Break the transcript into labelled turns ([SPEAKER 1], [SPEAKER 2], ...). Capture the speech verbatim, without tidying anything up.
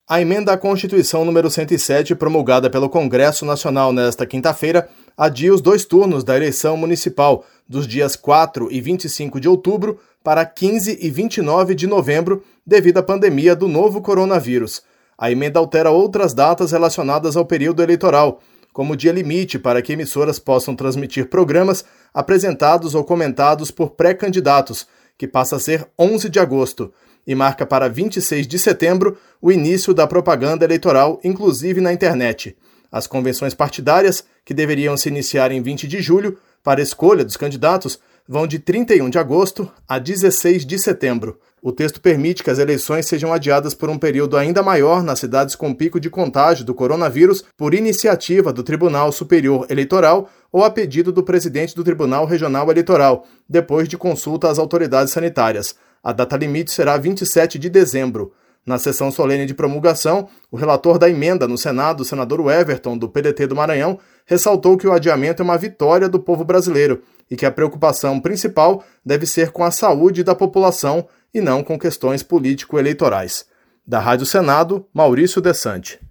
[SPEAKER 1] A emenda à Constituição número cento e sete, promulgada pelo Congresso Nacional nesta quinta-feira, adia os dois turnos da eleição municipal, dos dias quatro e vinte e cinco de outubro para quinze e vinte e nove de novembro, devido à pandemia do novo coronavírus. A emenda altera outras datas relacionadas ao período eleitoral, como o dia limite para que emissoras possam transmitir programas apresentados ou comentados por pré-candidatos, que passa a ser onze de agosto, e marca para vinte e seis de setembro o início da propaganda eleitoral, inclusive na internet. As convenções partidárias, que deveriam se iniciar em vinte de julho, para escolha dos candidatos, vão de trinta e um de agosto a dezesseis de setembro. O texto permite que as eleições sejam adiadas por um período ainda maior nas cidades com pico de contágio do coronavírus por iniciativa do Tribunal Superior Eleitoral ou a pedido do presidente do Tribunal Regional Eleitoral, depois de consulta às autoridades sanitárias. A data limite será vinte e sete de dezembro. Na sessão solene de promulgação, o relator da emenda no Senado, o senador Everton, do P D T do Maranhão, ressaltou que o adiamento é uma vitória do povo brasileiro e que a preocupação principal deve ser com a saúde da população e não com questões político-eleitorais. Da Rádio Senado, Maurício Desante.